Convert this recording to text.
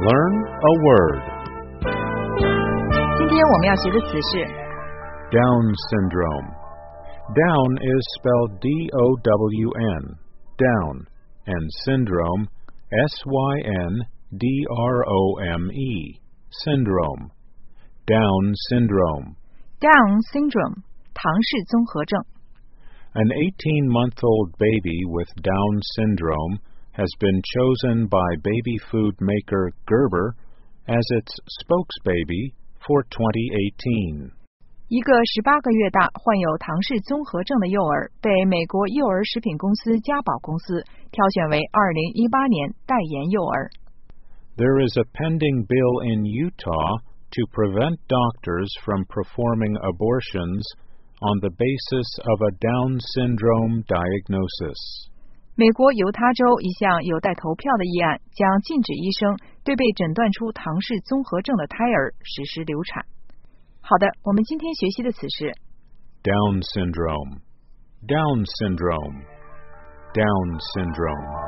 Learn a word. 今天我们要学的词是 Down syndrome. Down is spelled D-O-W-N, down, and syndrome, S-Y-N-D-R-O-M-E, syndrome. Down syndrome. Down syndrome 唐氏综合症 An 18-month-old baby with Down syndrome has been chosen by baby food maker Gerber as its spokesbaby for 2018. 一个18个月大患有唐氏综合症的幼儿被美国幼儿食品公司嘉宝公司挑选为2018年代言幼儿。 There is a pending bill in Utah to prevent doctors from performing abortions on the basis of a Down syndrome diagnosis. 美国犹他州一项有待投票的议案将禁止医生对被诊断出唐氏综合症的胎儿实施流产。好的，我们今天学习的词是 Down syndrome. Down syndrome. Down syndrome.